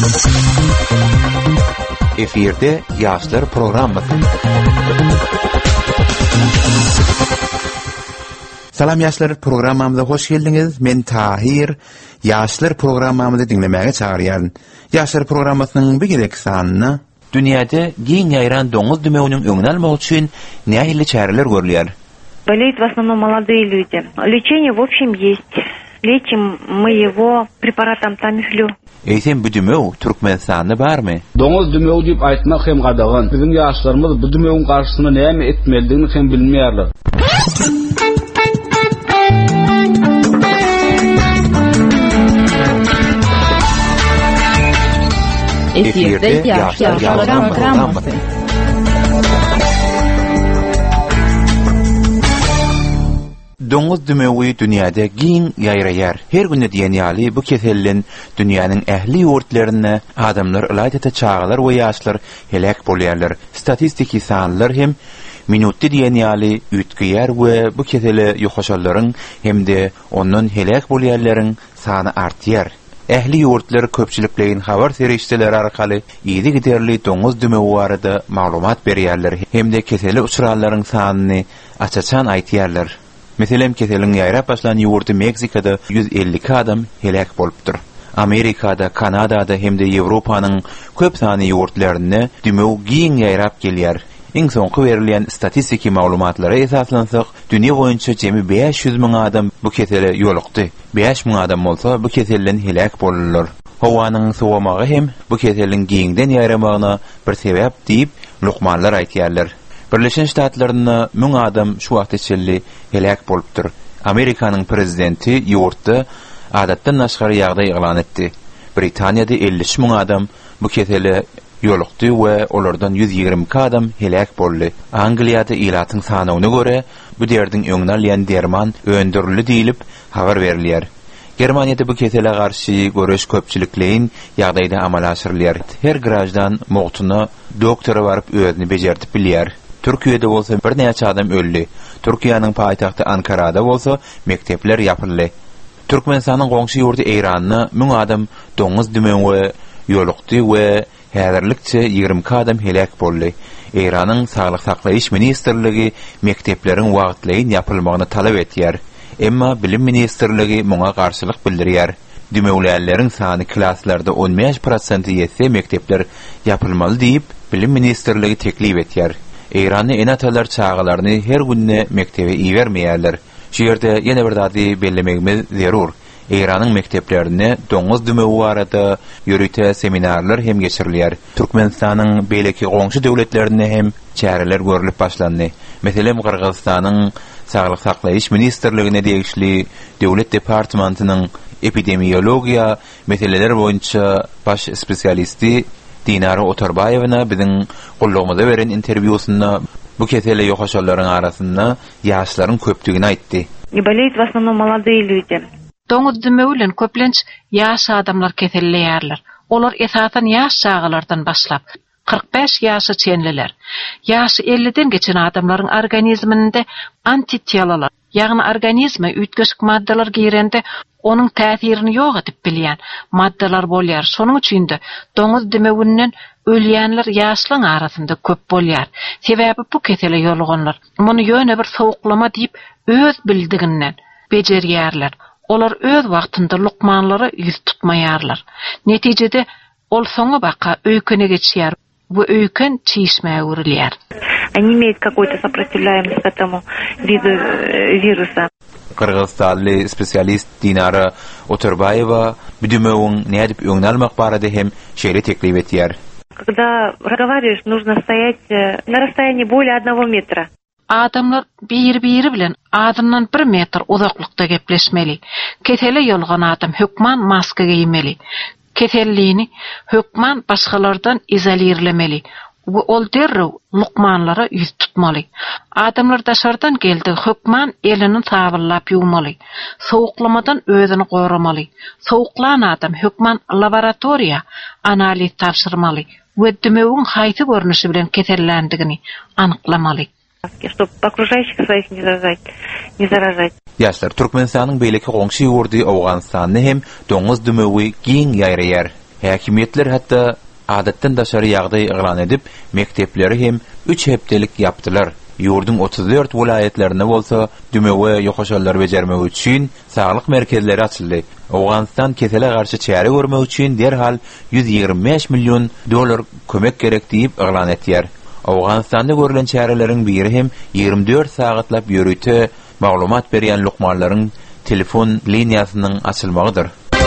Efirde Yaşlar programı. Salam Yaşlar programımıza hoş geldiniz. Men Tahir. Yaşlar programımızı dinlemeye çağırıyorum. Yaşlar programının bir gerek sanını dünyada giň ýaýran doňuz dümeğinin öňüne almak üçin nähili çäreler görülýär? Болеют в основном молодые люди. Лечение, в общем, есть. Лечим мы его препаратом Tamiflu. Eýsem bu dümew Türkmenistanda barmy? Doňuz dümeği diýip aýtmak hem gadagan. Bizim ýaşlarymyz bu dümeğin garşysyna näme etmelidigini hem bilmeýärler. Efirde Yaşlar programı. Doňuz dümeği dünýäde giň ýaýraýar. Her günde diýen ýaly bu kesellen dünýäniň ähli ýurtlaryna adamlar ýaýda çağalar we ýaşlar helak bolýarlar. Statistiki sanlar hem minutda diýen ýaly ütgüýär we bu kesele ýokaşallaryň hemde onuň helak bolýarlaryň sany artýar. Ähli ýurtlar köpçüliklerin habar serişçileri arkaly ýygy giderli doňuz dümeği barada maglumat berýärler hemde keseli uçuralaryň sanyny açaçan aýtýarlar. Meselem keseliň ýaýrap başlan ýurty Meksikada 150 adam helak bolupdyr. Amerikada, Kanadada hemde Ýewropanyň köp sany ýurtlaryna dümeği giň ýaýrap gelýär. Iň soňky berilýän statistiki maglumatlara esaslansak, dünýä boýunça jemi 500 000 adam bu kesele ýolukdy. 5 000 adam bolsa bu keselden helak bolurlar. Howanyň sowamagy hem bu keseliň giňden ýaýramagyna bir sebäp diýip lukmanlar aýtýarlar. Birleşen Ştatlaryna 1000 adam şu wagt içinde helak bolupdyr. Amerikanyň prezidenti ýurtda adatdan naşgary ýagdaý elan etdi. Britaniýada 50 000 adam bu kesele ýolukdy we olardan 120 adam helak boldy. Angliýada ilatyň sanawyna göre bu derdiň öňüne alýan derman öndürildi diýilip habar berilýär. Germaniýada bu kesele garşy göreş köpçüliklerin ýagdaýda amal aşyrylýar. Her grajdan mugtuny doktora baryp özüni bejertip bilýär. Türkiýede bolsa bir näçe adam öldü. Türkiýanyň paýtagty Ankarada bolsa mektepler ýapyldy. Türkmenistanyň goňşy ýurty Eýranyna 1000 adam doňuz dümeği ýolukdy we häzirlikçe 20 adam helak boldy. Eýranyň saglyk saklaýyş ministrligi mektepleriň wagtlaýyn ýapylmagyny talap etýär. Emma bilim ministrligi muňa garşylyk bildirýär. Dümeğlärleriň sany klasslarda 15% ýetse mektepler ýapylmaly diýip bilim ministrligi teklip etýär. Eýranyň enatalar çağalaryny her günne mektebe iýermeýärler. Şu ýerde ýene bir zady bellemegimiz zerur. Eýranyň mekteplerine doňuz dümeği barada ýörüte seminarlar hem geçirilýär. Türkmenistanyň beýleki goňşy döwletlerine hem çäreler görülip başlandy. Meselem Kyrgyzstanyň saglyk saklaýyş ministrligine degişli döwlet departamentynyň epidemiologiýa meseleleri boýunça baş spesialisti Dinara Otorbayewiňa biziň gollugymyza beren interwýusynda bu kesele ýokaşallaryň arasynda ýaşlaryň köpdigini aýtdy. И болеют в основном молодые люди. Doňuz dümeği bilen köplenç ýaş adamlar keselleýärler. Olar esasan ýaş çağalardan başlap 45 ýaşa çenliler. Ýaşy 50-den geçen adamlaryň organizminde antitelalar, ýagny organizme üýtgeçik maddalar girende onuň täsirini ýok edip bilýän maddalar bolýar. Şonuň üçin de doňuz dümeğinden ölýänler ýaşlaryň arasynda köp bolýar. Sebäbi bu kesele ýoluganlar muny ýöne bir sowuklama diýip öz bildiginden bejerýärler. Olar öz wagtynda lukmanlara ýüz tutmaýarlar. Netijede ol soňa baka öýkene geçýär. Bu öýken çiýişmäge urilýär. Они имеют какую-то сопротивляемость к этому виду вируса. Kırgızstanlı spesialist Dinara Otorbayewa bu dümeğin nädip öňüne almak barada hem şeýle teklip etýär. Когда разговариваешь, нужно стоять на расстоянии более 1 метра. Adamlar bir-biri bilen adamdan 1 metr uzaklykda gepleşmeli. Kesele ýolgan adam hökman maska giýmeli. Keselliğini hökman başgalardan izolirlemeli. Bu ol derrew lukmanlara ýüz tutmaly. Adamlar daşardan geldi, hökman elini tabyllap ýuwmaly. Sowuklamadan özüni goramaly. Sowuklan adam hökman laboratoriýa analiz tapşyrmaly we dümeğiň haýsy görnüşi bilen kesellendigini anyklamaly. Чтобы окружающих своих не заражать. Ýaşlar Türkmenistanyň beýleki goňşy ýurdy Awganystanyny hem doňuz dümeği giň ýaýraýar. Häkimetler hatta adatdan daşary ýagdaý eglan edip, mektepleri hem 3 hepdelik yapdylar. Ýurdun 34 vilayetlerinde bolsa dümewe ýokaşallar bejermek üçin saglyk merkezleri açyldy. Awganistan kesele garşy çäre görmek üçin derhal $125 milyon kömek gerek diýip eglan etýär. Awganistanda görülen çäreleriň biri hem 24 sagatlap ýörüte maglumat berýän lukmanlaryň telefon liniýasynyň açylmagydyr.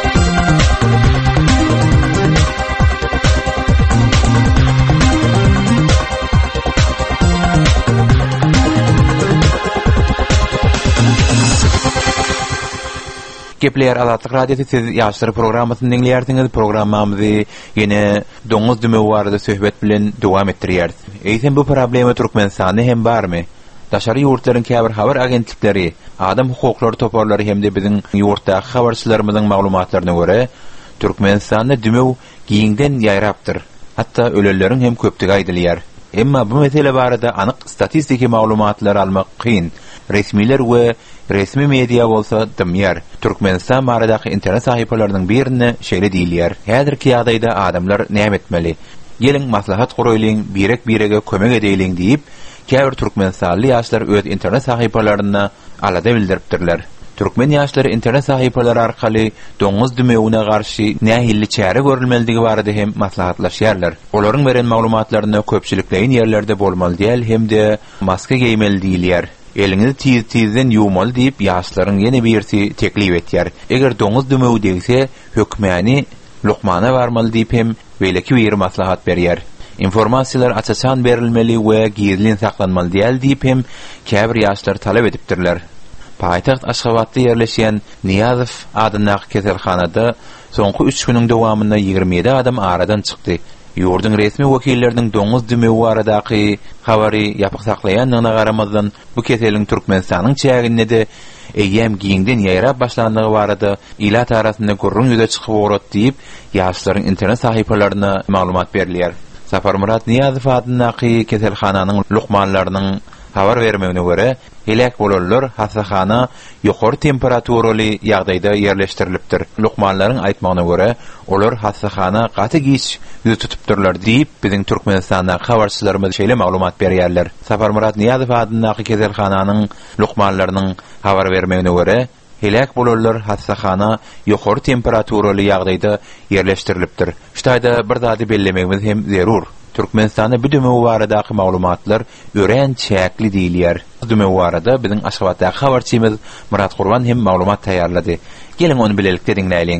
Gepler Azatlyk Radiosu siz ýaşlar programmasyny dinleýärsiňiz. Programmamyzy ýene doňuz düme barada söhbet bilen dowam etdirýär. Eýsem bu problema Türkmenistanda hem barmy? Daşary ýurtlaryň käbir habar agentlikleri, adam hukuklary toparlary hemde biziň ýurtdaky habarçylarymyzyň maglumatlaryna görä, Türkmenistanda düme giňden ýaýrapdyr. Hatda ölelleriň hem köpdigi aýdylýar. Emma bu mesele barada anyk statistiki maglumatlar almak kyn. Resmiler we resmi media bolsa dymýar. Türkmenistan baradaky internet sahypalarynyň birine şeýle diýilýär. Häzirki ýagdaýda adamlar näme etmeli? Gelin maslahat guraýlyň, birege kömek edeýliň diýip, käbir Türkmenistanly ýaşlar öz internet sahypalaryna alada bildiripdirler. Türkmen ýaşlary internet sahypalary arkaly doňuz dümegine garşy nähilli çäre görülmeligi barada hem maslahatlaşýarlar. Olaryň beren maglumatlaryny köpçülikleýin ýerlerde bolmaly diýil hemde maska giýmeli diýilýär. Elinizi tizden ýuwmaly diýip ýaşlaryň ýene birsi teklip etýär. Eger doňuz dümegi degse, hökmäni lukmana barmaly diýip hem weleki bir maslahat berýär. Informasiýalar açaçan berilmeli we gizlin saklanmaly diýip hem käbir ýaşlar talap edipdirler. Paýtaxt Aşgabatda ýerleşýän Niýazow adynyň keselhanada soňky 3 güniň dowamynda 27 adam aradan çykdy. Ýurdun resmi wekilleriniň doňuz dümegi baradaky habary ýapyk saklaýanyna garamazdan bu keseliň Türkmenistanyň çäginde de eýem giňden ýaýrap başlandygy barada ilat arasynda gurrun ýüze çykyp orat diýip ýaşlaryň internet sahypalaryna maglumat berilýär. Safar Murat Niýazow adyny keselhananyň lukmanlarynyň habar vermegine göre helak bolanlar hasahana ýokary temperaturaly ýagdaýda ýerleşdirilipdir. Lukmanlaryň aýtmagyna göre olar hasahana gaty giç ýüze tutupdyrlar diýip biziň Türkmenistanda habarçylarymyz şeýle maglumat berýärler. Safar Murat Niýazow adyny keselhananyň lukmanlarynyň habar vermegine göre helak bolanlar hasahana ýokary temperaturaly ýagdaýda ýerleşdirilipdir. Ştaýda bir zady bellemegimiz hem zerur. Türkmenistanda bu düme baradaky maglumatlar ören çäkli diýilýär. Bu düme barada biziň Aşgabatdaky habarçymyz Murat Gurban hem maglumat taýýarlady. Gelin onu bilelikde dinleýin.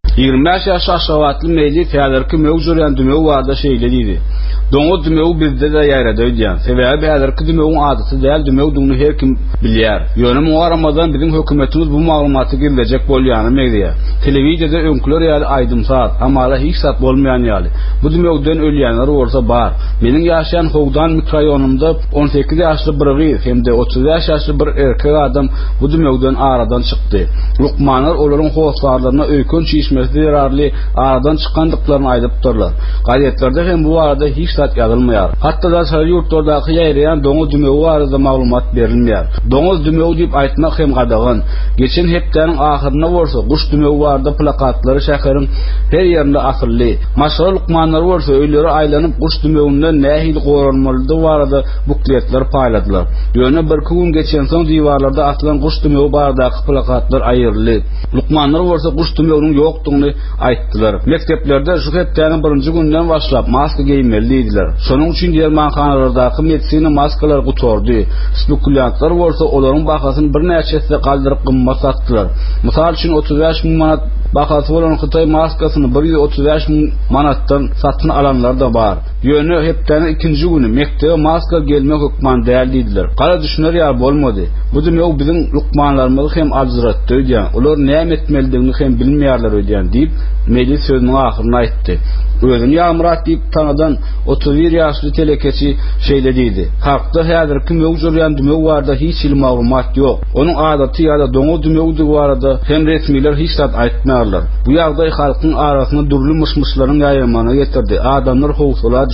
25 ýaş Aşgabatly meýli täzirki mewjuryan düme barada şeýle diýdi. Doňuz dümegi bizde de ýaýrada öýdýän. Sebäbi häzirki dümegiň adaty däl, dümegi her kim bilýär. Ýöne mugaramadan biziň hökümetimiz bu maglumaty girdejek bolýany meýdiýär. Telewiziýada öňküler ýaly aýdymsat, amala hiç sat bolmaýan ýaly. Bu dümegden ölýänler bolsa bar. Meniň ýaşaýan Howdan mikroýonumda 18 ýaşly bir gyz hemde 35 ýaşly bir erkek adam bu dümegden aradan çykdy. Lukmanlar olaryň howslarlaryna öýkün çiýişmesi ýararly aradan çykandyklaryny aýdypdyrlar. Gazetlerde hem bu arada hiç sat ýazylmaýar. Hatda da şäher ýurtlardaky ýaýraýan doňuz dümegi barada maglumat berilmeýär. Doňuz dümegi diýip aýtmak hem gadagyň. Geçen hepdeniň ahyryna bolsa guş dümegi barada plakatlary şäheriň her ýerinde asylly. Maşhur lukmanlar bolsa öýleri aýlanyp guş dümeginden nähili goranmalydy barada bukletler paýladylar. Ýöne bir gün geçen soň diýwarlarda asylan guş dümegi baradaky plakatlar aýyrly. Lukmanlar bolsa guş dümeginiň ýokdugyny aýtdylar. Mekteplerde şu hepdeniň birinji günden başlap maska giýmeli diýdiler. Şonuň üçin dermanhanalardaky medisina maskalary gutordy. Spekulyantlar bolsa olaryň bahasyny bir näçesi galdyryp gymmat satdylar. Mysal üçin 35 000 manat bahasy bolan Hytaý maskasyny 135 000 manatdan satyn alanlar da bar. Ýöne hepdeniň ikinji güni mektebe maska gelmek hukman däl diýdiler. Gara düşüner ýar bolmady. Bu dümegi biziň lukmanlarymyzy hem ajratdy diýen. Olar näme etmelidigini hem bilmeýärler diýen diýip meclis sözüniň ahyryna aýtdy. Özüni ýamrat diýip tanadan 31 ýaşly telekeçi şeýle diýdi. Halkda häzirki mewjuryan dümegi barada hiç il maglumat ýok. Onuň adaty ýa-da doňuz dümegi barada hem resmiler hiç zat aýtmaýarlar. Bu ýagdaý halkyň arasyna durly myşmyşlaryň ýaýramagyna getirdi. Adamlar howsala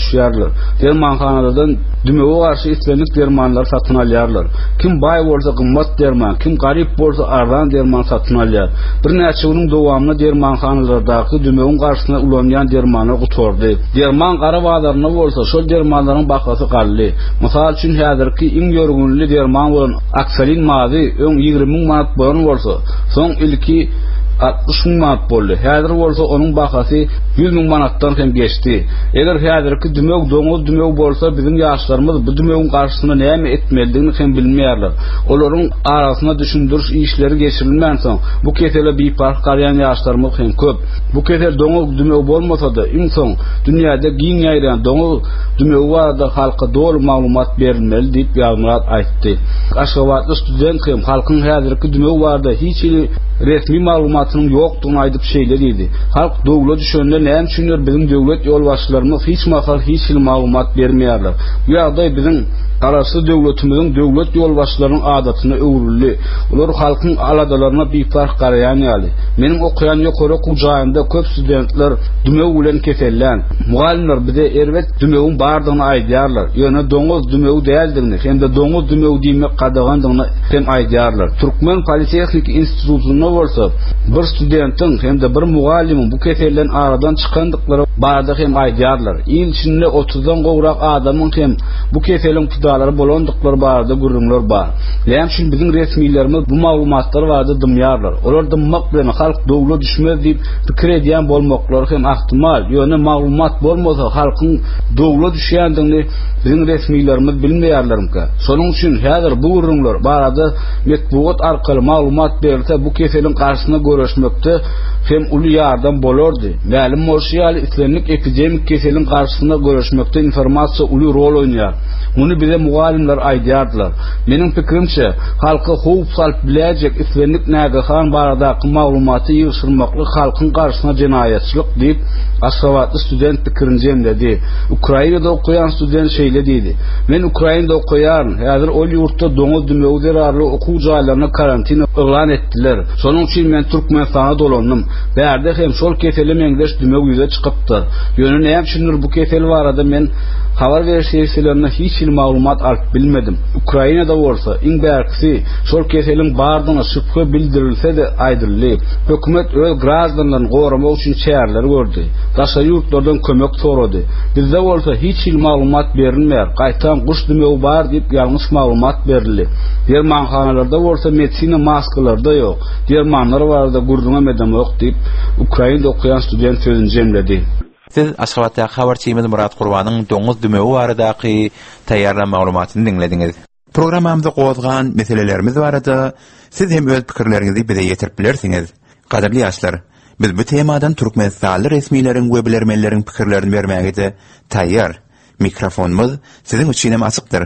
düşýärler. Dermanhanalardan dümewe garşy islenlik dermanlar satyn alýarlar. Kim bay bolsa gymmat derman, kim garyp bolsa arzan derman satyn alýar. Bir näçe ýylyň dowamyna dermanhanalardaky dümewiň garşyna ulanýan dermanlar gutordy. Derman gara bazarına bolsa şol dermanlaryň bahasy gally. Mysal üçin häzirki iň ýörgünli derman bolan aksalin mazy öň 20.000 manat bolan bolsa, soň ilki 60.000 manat boldy. Häzir bolsa onuň bahasy 100.000 manatdan hem geçdi. Eger häzirki dümew doňuz dümew bolsa biziň ýaşlarymyz bu dümewiň garşysyna näme etmelidigini hem bilmeýärler. Olaryň arasyna düşündiriş işleri geçirilmän soň bu kesele bipark garýan ýaşlarymyz hem köp. Bu kesel doňuz dümew bolmasa-da insan dünýäde giň ýaýran doňuz dümew barada halka dol maglumat berilmeli diýip ýazmalar aýtdy. Aşgabatly student hem halkyň häzirki dümew barada hiç resmi maglumatynyň ýokdugyny aýdyp şeýlediydi. Halk dowlat düşünýär, näme düşünýär biziň dowlat ýolbaşçylarymyz hiç hiç maglumat bermeýärler. Bu ýagdaý biziň arasy dowlatymyzyň dowlat ýolbaşçylarynyň adatyna öwrüldi. Ular halkyň aladalaryna bipark garaýan ýaly. Meniň okuyan ýokary kujaýymda köp studentler dümew bilen kesellen. Mugallimler bize erwet dümewiň bardygyny aýdýarlar. Ýöne doňuz dümew däldigini, hem-de doňuz dümew diýmek gadagandygyny hem aýdýarlar. Türkmen Politehnik Institututyna bolsa bir studentin hem-de bir mugallimin bu kesellen aradan çykandyklary barada hem aýdýarlar. Ýyl içinde 30-dan gowrak adamyň hem bu keseliň pidalary bolandyklary barada gürrüňler bar. Näme üçin biziň resmiýlerimiz bu maglumatlary barada dymýarlar. Olar dymmak bilen halk dowla düşmez diýip pikir edýän bolmaklary hem ahtimal. Ýöne maglumat bolmasa halkyň dowla düşýändigini biziň resmiýlerimiz bilmeýärlermi? Şonuň üçin häzir bu gürrüňler barada metbuat arkaly maglumat berilse bu keseliň garşysyna görüşmekde hem uly ýardam bolardy. Mälim bolýar islenlik epidemik keseliň garşysyna görüşmekde informasiýa uly rol oýnýar. Muny bize mugallimler aýdýardylar. Meniň pikirimçe halka howp salyp biläjek islenlik nägehan baradaky maglumaty ýyşyrmakly halkyň garşysyna jenaýatçylyk diýip Aşgabatly student pikirini jemledi. Ukrainada okuyan student şeýle diýdi. Men Ukrainada okuýan, häzir ol ýurtda doňuz dümew derarly okuw jaýlaryna karantina elan etdiler. Şonuň üçin men Türkmenistana dolandym. Bärde hem şol keseli meňdeş dümew ýüze çykypdy. Ýöne näme üçindir bu kesel barada men habar berişlerine hiç maglumat alyp bilmedim. Ukrainada bolsa iň bärkisi şol keseliň bardygyny şüphe bildirilse de aýdyrly. Hökümet öz grazdanlaryny goramak üçin çäreler gördi. Daşa ýurtlardan kömek sorady. Bizde bolsa hiç maglumat berilmeýär. Gaýtan guş dümew bar diýip ýalňyş maglumat berildi. Dermanhanalarda bolsa medisina maskalary da ýok. Dermanlar barada gurruna medem ýok diýip Ukrainada okuyan student sözüni jemledi. Siz Aşgabatda habarçymyz Murat Gurbanyň doňuz dümewi baradaky taýýarlan maglumatyny dinlediňiz. Programmamyzda gozgan meselelerimiz barada siz hem öz pikirleriňizi bize ýetirip bilersiňiz. Gaderli ýaşlar, biz bu temadan Türkmenistan resmiýleriň we bilermenleriň pikirlerini bermäge taýýar. Mikrofonumuz siziň üçin hem açykdyr.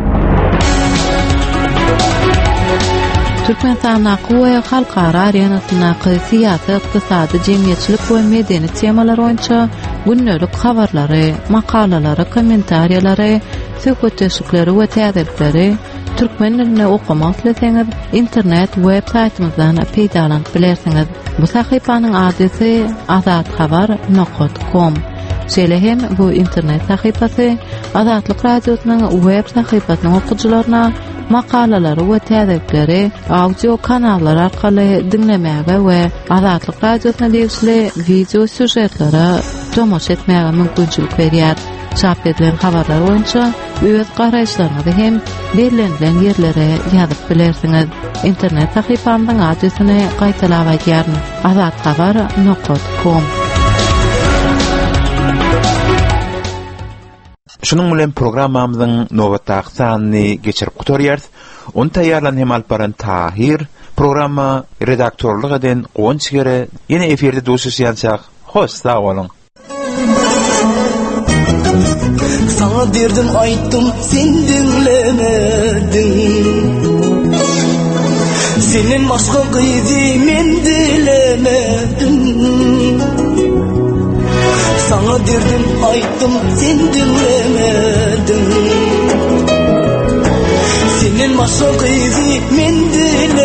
Türkmenistan aqwa halkara arenasynaky syýasy, ykdysady, jemgyýetçilik we medeni temalar boýunça günnelik habarlary, makalalary, kommentariýalary, söhbetleşikleri we täzelikleri türkmen diline okumak ileseňiz internet web saytymyzdan peýdalanyp bilersiňiz. Bu sahypanyň adresy azatxabar.com. Şeýle hem bu internet sahypasy Azatlyk radiosynyň web sahypasynyň okuwçylaryna makalalary we täzelikleri audio kanallar arkaly dinlemäge we Azatlyk radiosyna degişli video süjetlere tomoş etmäge mümkinçilik berýär. Çap edilen habarlar boýunça öz garaýşlaryňyzy hem berilen ýerlere ýazyp bilersiňiz. Internet sahypamyň adresyny gaýtalap aýdýaryn: azatxabar.com. Şunun bilen programmamyzyň nowatdaky sanyny geçirip gutarýarys. Onu taýýarlan hem alparan Tahir. Programma redaktorluk eden Gonçgere ýene eferde duşuşýançak. Hoş, sag bolun. Sana derdim aytdım, sen dinlemedin. Senin başka kıydı men dilemedim. Sana derdim aytdım, sen dinlemedin. Senin başka kıydı men dilemedim.